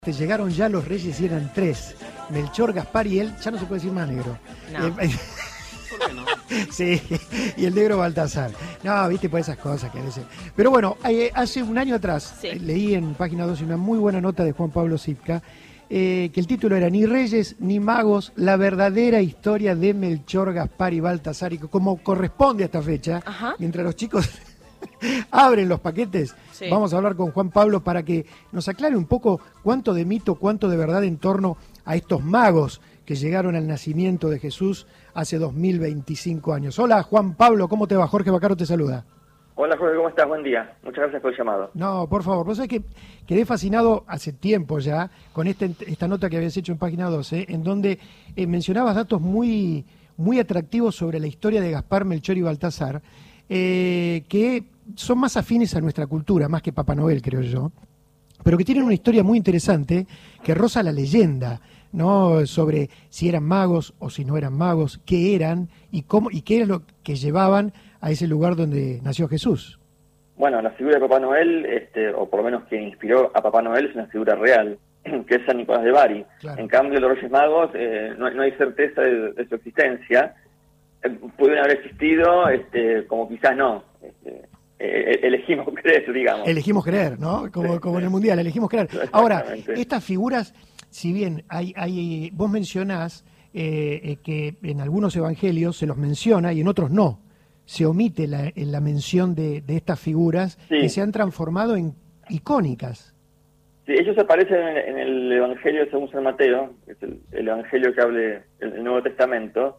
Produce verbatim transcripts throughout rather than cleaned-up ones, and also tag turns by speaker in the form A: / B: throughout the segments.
A: Te llegaron ya los reyes y eran tres. Melchor, Gaspar y él, ya no se puede decir más negro.
B: No.
A: Eh,
B: ¿Por qué no?
A: sí, y el negro Baltasar. No, viste, por esas cosas que a veces... Pero bueno, eh, hace un año atrás
B: Sí.
A: eh, leí en Página dos una muy buena nota de Juan Pablo Sipka, eh, que el título era Ni reyes ni magos, la verdadera historia de Melchor, Gaspar y Baltasar. Y como corresponde a esta fecha,
B: Ajá.
A: mientras los chicos abren los paquetes,
B: Sí.
A: vamos a hablar con Juan Pablo para que nos aclare un poco cuánto de mito, cuánto de verdad en torno a estos magos que llegaron al nacimiento de Jesús hace dos mil veinticinco años. Hola Juan Pablo, ¿cómo te va? Jorge Bacaro te saluda.
C: Hola Jorge, ¿cómo estás? Buen día. Muchas gracias por el llamado.
A: No, por favor, vos sabés que quedé fascinado hace tiempo ya con este, esta nota que habías hecho en Página doce, en donde eh, mencionabas datos muy, muy atractivos sobre la historia de Gaspar, Melchor y Baltasar, eh, que son más afines a nuestra cultura, más que Papá Noel, creo yo, pero que tienen una historia muy interesante que roza la leyenda, ¿no? Sobre si eran magos o si no eran magos, qué eran y cómo y qué era lo que llevaban a ese lugar donde nació Jesús.
C: Bueno, la figura de Papá Noel, este, o por lo menos que inspiró a Papá Noel, es una figura real, que es San Nicolás de Bari.
A: Claro.
C: En cambio, los Reyes Magos, eh, no, no hay certeza de, de su existencia. Eh, pudieron haber existido, este, como quizás no. Este, eh, elegimos creer, digamos.
A: Elegimos creer, ¿no? Como,
C: Sí,
A: como en
C: sí.
A: el Mundial, elegimos creer. Ahora,
C: Exactamente.
A: estas figuras, si bien hay, hay vos mencionás eh, eh, que en algunos evangelios se los menciona y en otros no, se omite la, en la mención de, de estas figuras
C: Sí.
A: que se han transformado en icónicas.
C: Sí, ellos aparecen en, en el Evangelio según San Mateo, que es el, el Evangelio que hable el, el Nuevo Testamento,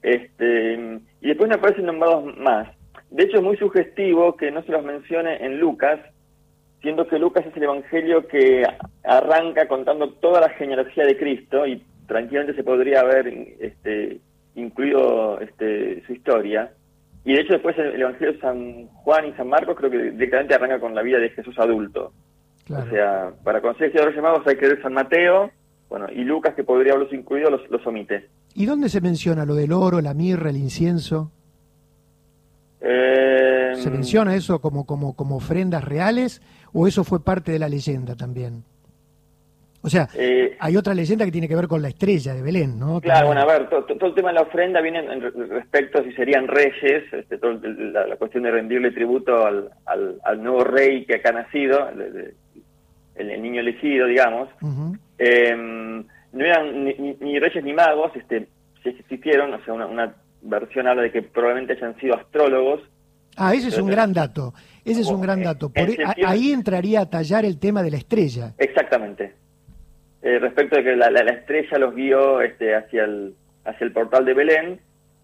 C: este, y después me aparecen nombrados más. De hecho, es muy sugestivo que no se los mencione en Lucas, siendo que Lucas es el Evangelio que arranca contando toda la genealogía de Cristo y tranquilamente se podría haber este, incluido este, su historia. Y de hecho después el Evangelio de San Juan y San Marcos creo que directamente arranca con la vida de Jesús adulto.
A: Claro.
C: O sea, para conocer el Señor de los Llamados hay que ver San Mateo, bueno, y Lucas, que podría haberlos incluido, los, los omite.
A: ¿Y dónde se menciona lo del oro, la mirra, el incienso?
C: Eh,
A: ¿Se menciona eso como, como, como ofrendas reales o eso fue parte de la leyenda también? O sea,
C: eh,
A: hay otra leyenda que tiene que ver con la estrella de Belén, ¿no?
C: Claro,
A: También.
C: bueno, a ver, to- to- todo el tema de la ofrenda viene en re- respecto a si serían reyes, este, todo el- la, la cuestión de rendirle tributo al, al, al nuevo rey que acá ha nacido, el, el- el- el niño elegido, digamos.
A: Ujú.
C: Eh, no eran ni, ni- ni reyes ni magos, este, si existieron, o sea, una, una versión habla de que probablemente hayan sido astrólogos.
A: Ah, ese es un gran dato, ese es un gran dato. Por,
C: En
A: a-
C: sentido-
A: ahí entraría a tallar el tema de la estrella.
C: Exactamente. Eh, respecto de que la, la, la estrella los guió este, hacia el hacia el portal de Belén.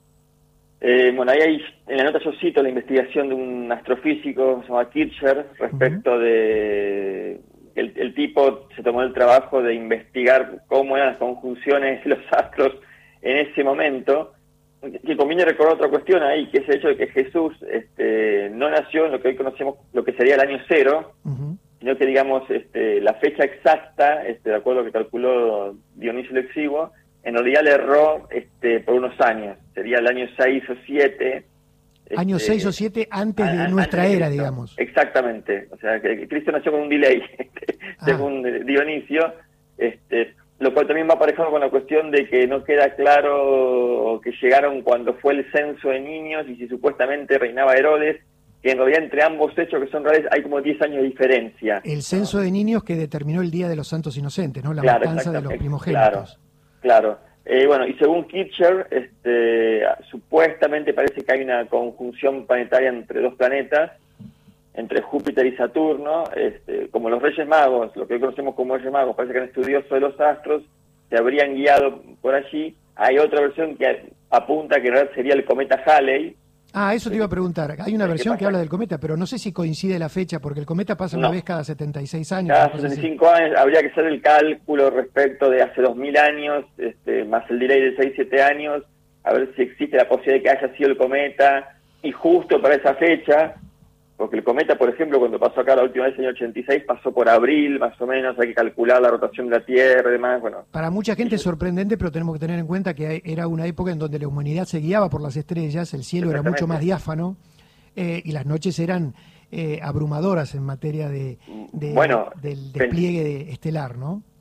C: Eh, bueno, ahí hay, en la nota yo cito la investigación de un astrofísico, se llama Kircher, respecto uh-huh. de... El, el tipo se tomó el trabajo de investigar cómo eran las conjunciones de los astros en ese momento, que conviene recordar otra cuestión ahí, que es el hecho de que Jesús este, no nació en lo que hoy conocemos, lo que sería el año cero,
A: Uh-huh.
C: sino que digamos este, la fecha exacta, este, de acuerdo a lo que calculó Dionisio el Exiguo, en realidad le erró este, por unos años, sería el año seis o siete.
A: Año
C: este,
A: seis o siete antes de
C: a-
A: nuestra
C: antes de
A: era,
C: Cristo.
A: digamos.
C: Exactamente, o sea, que Cristo nació con un delay, este,
A: Ah.
C: según Dionisio, este, lo cual también va aparejado con la cuestión de que no queda claro que llegaron cuando fue el censo de niños y si supuestamente reinaba Herodes, que en realidad entre ambos hechos que son reales hay como diez años de diferencia.
A: El censo de niños que determinó el Día de los Santos Inocentes, ¿no? La
C: Claro,
A: matanza de los
C: exactamente,
A: primogénitos.
C: Claro. Eh, bueno, y según Kircher, este, supuestamente parece que hay una conjunción planetaria entre dos planetas, entre Júpiter y Saturno, este, como los Reyes Magos, lo que hoy conocemos como Reyes Magos, parece que eran estudiosos de los astros, se habrían guiado por allí. Hay otra versión que apunta que en realidad sería el cometa Halley.
A: Ah, eso te iba a preguntar. Hay una
C: ¿Qué
A: versión que
C: pasa?
A: habla del cometa, pero no sé si coincide la fecha, porque el cometa pasa una
C: No.
A: vez cada setenta y seis años.
C: Cada
A: una cosa así.
C: setenta y cinco años habría que hacer el cálculo respecto de hace dos mil años, este, más el delay de seis siete años, a ver si existe la posibilidad de que haya sido el cometa, y justo para esa fecha, porque el cometa, por ejemplo, cuando pasó acá la última vez en el año ochenta y seis, pasó por abril, más o menos, hay que calcular la rotación de la Tierra y demás, bueno.
A: Para mucha gente es sorprendente, pero tenemos que tener en cuenta que era una época en donde la humanidad se guiaba por las estrellas, el cielo era mucho más diáfano eh, y las noches eran eh, abrumadoras en materia de, de
C: Bueno,
A: del despliegue de- estelar, ¿no?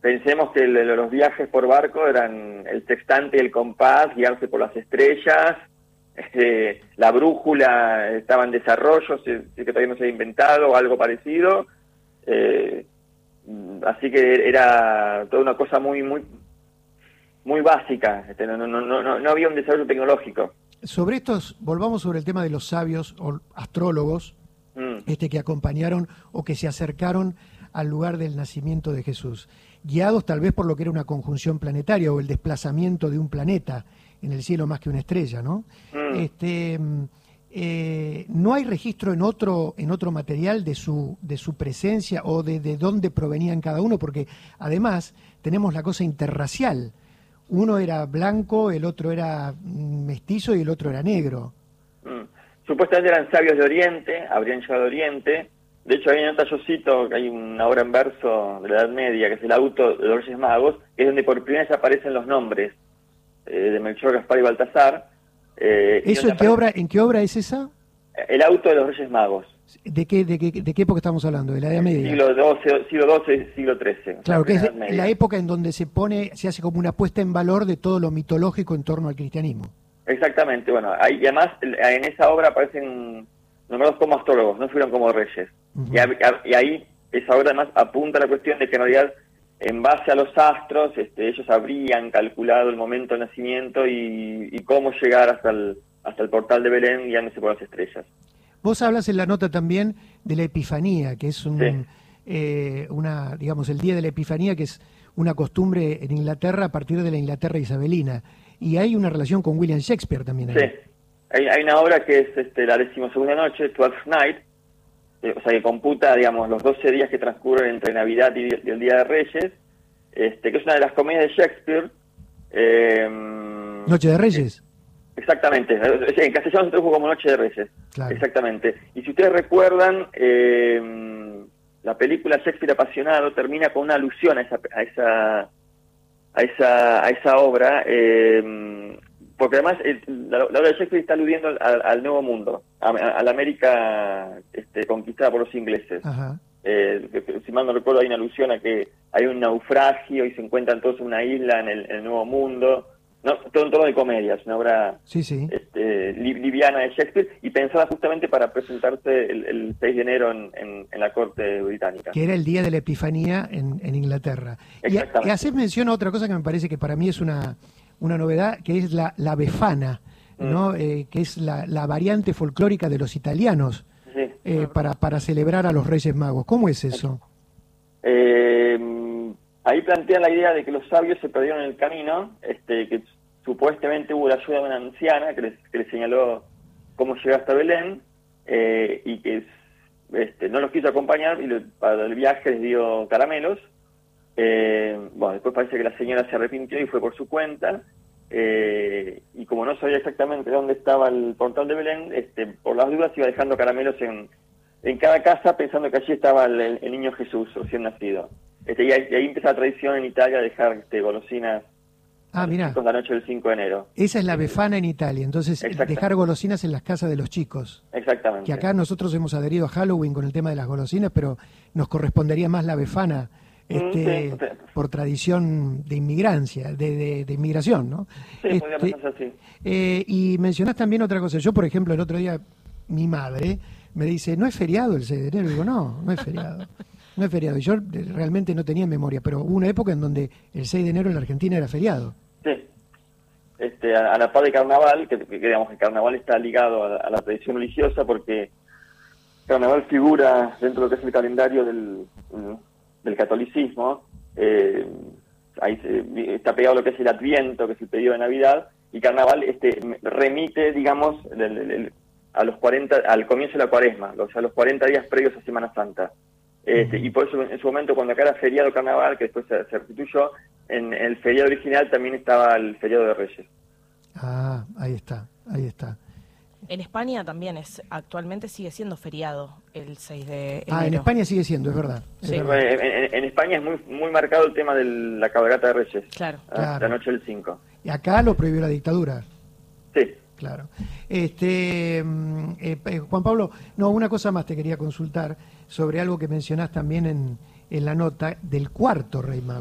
C: pensemos que el, los viajes por barco eran el sextante y el compás, guiarse por las estrellas, este, la brújula estaba en desarrollo, si, si que todavía no se había inventado o algo parecido, eh, así que era toda una cosa muy muy muy básica, este, no, no, no, no, no había un desarrollo tecnológico.
A: Sobre estos, volvamos sobre el tema de los sabios o astrólogos mm. este, que acompañaron o que se acercaron al lugar del nacimiento de Jesús, guiados tal vez por lo que era una conjunción planetaria o el desplazamiento de un planeta en el cielo más que una estrella, ¿no? Mm. Este, eh, ¿no hay registro en otro en otro material de su de su presencia o de, de dónde provenían cada uno? Porque además tenemos la cosa interracial. Uno era blanco, el otro era mestizo y el otro era negro.
C: Mm. Supuestamente eran sabios de Oriente, habrían llegado de Oriente. De hecho, hay una nota, yo cito, que hay una obra en verso de la Edad Media, que es el auto de los Reyes Magos, que es donde por primera vez aparecen los nombres eh, de Melchor, Gaspar y Baltasar.
A: Eh, ¿Eso y en qué, obra, en qué obra es esa?
C: El auto de los Reyes Magos.
A: ¿De qué, de qué, de qué época estamos hablando? ¿De la Edad Media?
C: Siglo doce, siglo doce, siglo trece.
A: Claro, que es la época en donde se pone, se hace como una puesta en valor de todo lo mitológico en torno al cristianismo. Exactamente, bueno, hay, y además en esa obra aparecen nombrados como astrólogos, no fueron como reyes. Uh-huh. y, a, y ahí esa obra además apunta a la cuestión de que en realidad, en base a los astros, este, ellos habrían calculado el momento de nacimiento y, y cómo llegar hasta el, hasta el portal de Belén guiándose por las estrellas. Vos hablas en la nota también de la Epifanía, que es un, sí. eh, una, digamos, el día de la Epifanía, que es una costumbre en Inglaterra a partir de la Inglaterra isabelina. Y hay una relación con William Shakespeare también ahí. Sí, hay, hay una obra que es este, la decimosegunda noche, Twelfth Night, eh, o sea, que computa, digamos, los doce días que transcurren entre Navidad y, y el Día de Reyes, este, que es una de las comedias de Shakespeare. Eh, ¿Noche de Reyes? Eh, Exactamente, en castellano se tradujo como Noche de Reyes, claro. Exactamente. Y si ustedes recuerdan, eh, la película Shakespeare apasionado termina con una alusión a esa a esa a esa, a esa obra, eh, porque además el, la, la obra de Shakespeare está aludiendo al, al Nuevo Mundo, a, a la América este, conquistada por los ingleses. Ajá. Eh, si mal no recuerdo, hay una alusión a que hay un naufragio y se encuentran todos en una isla en el, en el Nuevo Mundo. No, todo en tono de comedia, es una obra sí, sí. Este, liviana de Shakespeare y pensada justamente para presentarse el, el seis de enero en, en, en la corte británica. Que era el día de la Epifanía en, en Inglaterra. Y, y haces mención a otra cosa que me parece que para mí es una, una novedad, que es la, la Befana, mm. ¿no? eh, que es la, la variante folclórica de los italianos sí. eh, para, para celebrar a los Reyes Magos. ¿Cómo es eso? Eh, ahí plantean la idea de que los sabios se perdieron en el camino, este, que supuestamente hubo la ayuda de una anciana que les, que les señaló cómo llegar hasta Belén eh, y que este, no los quiso acompañar y le, para el viaje les dio caramelos. Eh, bueno, después parece que la señora se arrepintió y fue por su cuenta eh, y como no sabía exactamente dónde estaba el portal de Belén, este, por las dudas iba dejando caramelos en, en cada casa pensando que allí estaba el, el niño Jesús recién nacido. Este, y, ahí, y ahí empieza la tradición en Italia de dejar este, golosinas. Ah, mira. La noche del cinco de enero. Esa es la Befana en Italia, entonces dejar golosinas en las casas de los chicos. Exactamente. Que acá nosotros hemos adherido a Halloween con el tema de las golosinas, pero nos correspondería más la Befana este, sí, sí. por tradición de inmigrancia, de, de, de inmigración, ¿no? Sí, este, podría pensarse así. Eh, y mencionás también otra cosa. Yo, por ejemplo, el otro día, mi madre me dice, ¿no es feriado el seis de enero? Y digo, no, no es feriado. No es feriado. Y yo realmente no tenía memoria, pero hubo una época en donde el seis de enero en la Argentina era feriado. Sí, este, a, a la par de carnaval, que, que digamos que el carnaval está ligado a, a la tradición religiosa porque carnaval figura dentro de lo que es el calendario del, del catolicismo, eh, ahí se, está pegado lo que es el Adviento, que es el periodo de Navidad, y carnaval este, remite, digamos, del, del, a los cuarenta, al comienzo de la Cuaresma, o sea, los cuarenta días previos a Semana Santa. Este, y por eso en su momento, cuando acá era feriado carnaval, que después se, se restituyó, en el feriado original también estaba el feriado de Reyes. Ah, ahí está, ahí está.
B: En España también es, actualmente sigue siendo feriado el seis de enero.
A: Ah, en España sigue siendo, es verdad. Es
C: sí.
A: verdad.
C: En, en, en España es muy muy marcado el tema de la cabalgata de Reyes.
B: Claro.
C: claro. La noche del cinco.
A: Y acá lo prohibió la dictadura.
C: Sí.
A: Claro. Este, eh, eh, Juan Pablo, no, una cosa más te quería consultar sobre algo que mencionás también en, en la nota del cuarto Rey Mago.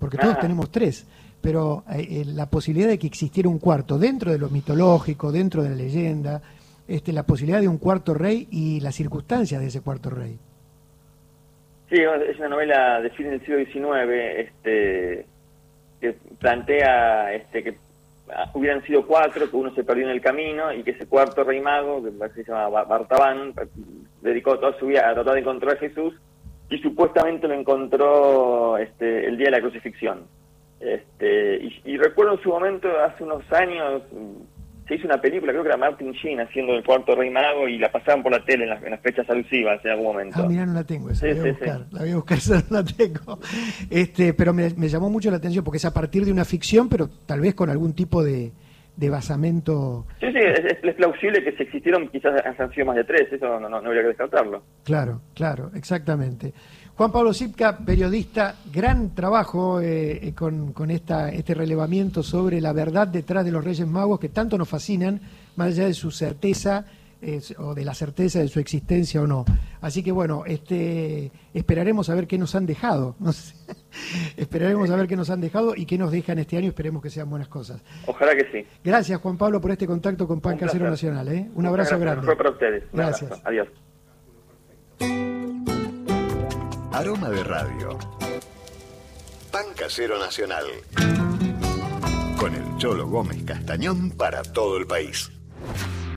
A: porque todos
C: Ah.
A: tenemos tres, pero eh, la posibilidad de que existiera un cuarto dentro de lo mitológico, dentro de la leyenda, este, la posibilidad de un cuarto rey y las circunstancias de ese cuarto rey.
C: Sí, es una novela de fin del siglo diecinueve, este, que plantea este, que hubieran sido cuatro, que uno se perdió en el camino y que ese cuarto rey mago, que se llama Bartabán, dedicó toda su vida a tratar de encontrar a Jesús y supuestamente lo encontró este, el día de la crucifixión. Este, y, y recuerdo en su momento, hace unos años, se hizo una película, creo que era Martin Sheen haciendo el cuarto rey mago y la pasaban por la tele en las, en las fechas alusivas en algún momento.
A: Ah, mirá, no la tengo, esa
C: Sí,
A: la voy a
C: sí,
A: buscar,
C: sí.
A: la voy a buscar, esa no la tengo. Este, pero me, me llamó mucho la atención porque es a partir de una ficción, pero tal vez con algún tipo de, de basamento.
C: Sí, sí, es, es plausible que si existieron quizás han sido más de tres, eso no, no, no habría que descartarlo.
A: Claro, claro, exactamente. Juan Pablo Zipka, periodista, gran trabajo eh, con, con esta, este relevamiento sobre la verdad detrás de los Reyes Magos que tanto nos fascinan, más allá de su certeza eh, o de la certeza de su existencia o no. Así que bueno, este, esperaremos a ver qué nos han dejado. No sé. Esperaremos a ver qué nos han dejado y qué nos dejan este año. Esperemos que sean buenas cosas.
C: Ojalá que sí.
A: Gracias, Juan Pablo, por este contacto con Pan
C: Un
A: Casero
C: placer.
A: Nacional. ¿eh? Un
C: Muchas
A: abrazo
C: gracias.
A: grande.
C: Mejor para ustedes. Un
A: Gracias.
C: abrazo. Adiós.
D: Aroma de Radio. Pan Casero Nacional. Con el Cholo Gómez Castañón para todo el país.